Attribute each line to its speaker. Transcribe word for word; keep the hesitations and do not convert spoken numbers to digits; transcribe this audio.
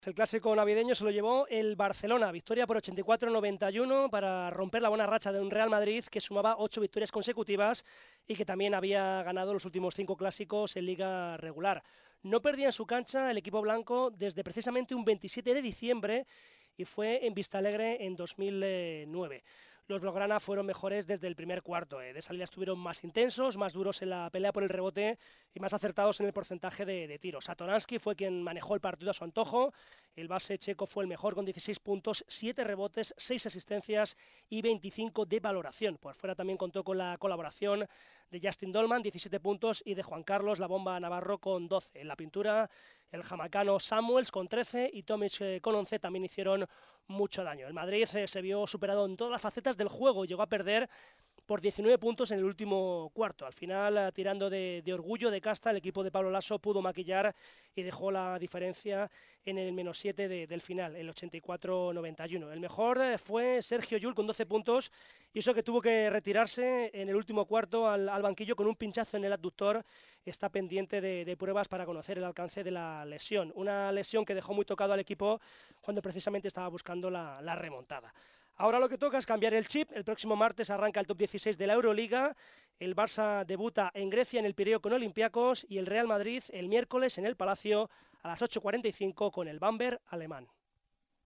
Speaker 1: El clásico navideño se lo llevó el Barcelona, victoria por ochenta y cuatro a noventa y uno para romper la buena racha de un Real Madrid que sumaba ocho victorias consecutivas y que también había ganado los últimos cinco clásicos en liga regular. No perdía en su cancha el equipo blanco desde precisamente un veintisiete de diciembre y fue en Vistalegre en dos mil nueve. Los blaugrana fueron mejores desde el primer cuarto. Eh. De salida estuvieron más intensos, más duros en la pelea por el rebote y más acertados en el porcentaje de, de tiros. Satoransky fue quien manejó el partido a su antojo. El base checo fue el mejor con dieciséis puntos, siete rebotes, seis asistencias y veinticinco de valoración. Por fuera también contó con la colaboración de Justin Dolman, diecisiete puntos, y de Juan Carlos La Bomba Navarro con doce. En la pintura, el jamaicano Samuels con trece y Tomic eh, con once también hicieron mucho daño. El Madrid eh, se vio superado en todas las facetas del juego y llegó a perder por diecinueve puntos en el último cuarto. Al final, tirando de, de orgullo, de casta, el equipo de Pablo Lasso pudo maquillar y dejó la diferencia en el menos siete de, del final, el ochenta y cuatro a noventa y uno. El mejor fue Sergio Llull con doce puntos y eso que tuvo que retirarse en el último cuarto al, al banquillo con un pinchazo en el abductor. Está pendiente de, de pruebas para conocer el alcance de la lesión. Una lesión que dejó muy tocado al equipo cuando precisamente estaba buscando la, la remontada. Ahora lo que toca es cambiar el chip. El próximo martes arranca el top dieciséis de la Euroliga. El Barça debuta en Grecia en el Pireo con Olympiacos y el Real Madrid el miércoles en el Palacio a las ocho cuarenta y cinco con el Bamberg alemán.